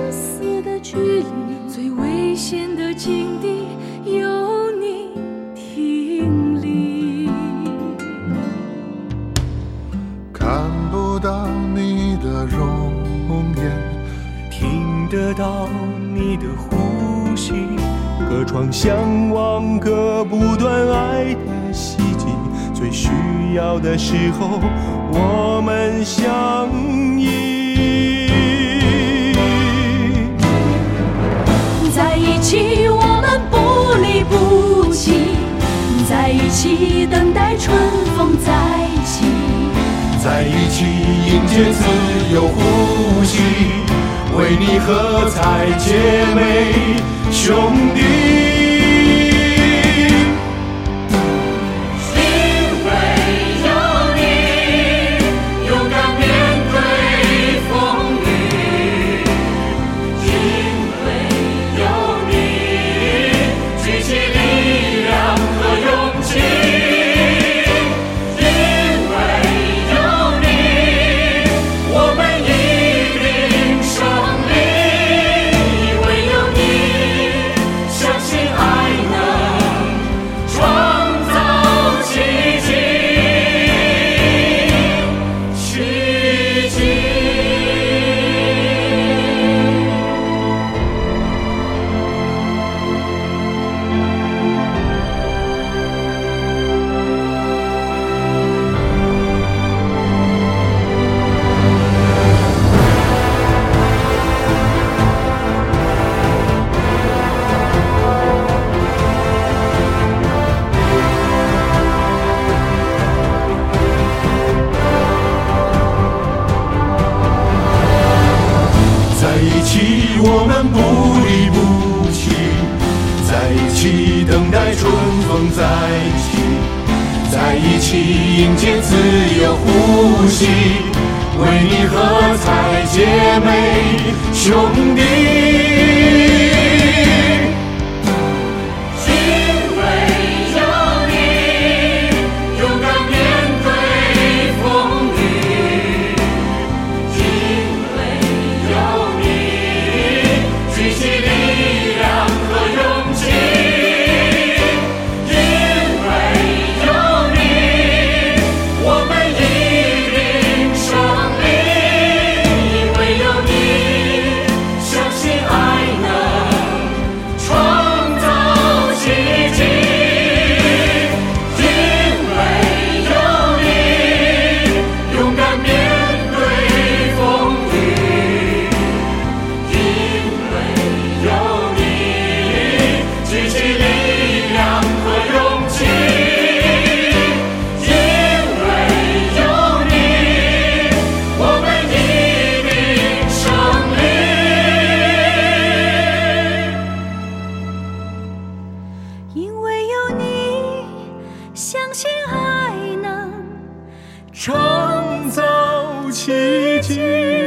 死的距离，最危险的境地有你停离。 看不到你的容颜， 听得到你的呼吸，隔窗相望，割不断爱的希冀，最需要的时候我们相依。 在一起我们不离不弃，在一起等待春风再起， 在一起迎接自由呼吸，为你喝彩姐妹兄弟。我们不离不弃，在一起等待春风再起，在一起迎接自由呼吸，为你喝彩姐妹兄弟。 因为有你，相信爱能创造奇迹。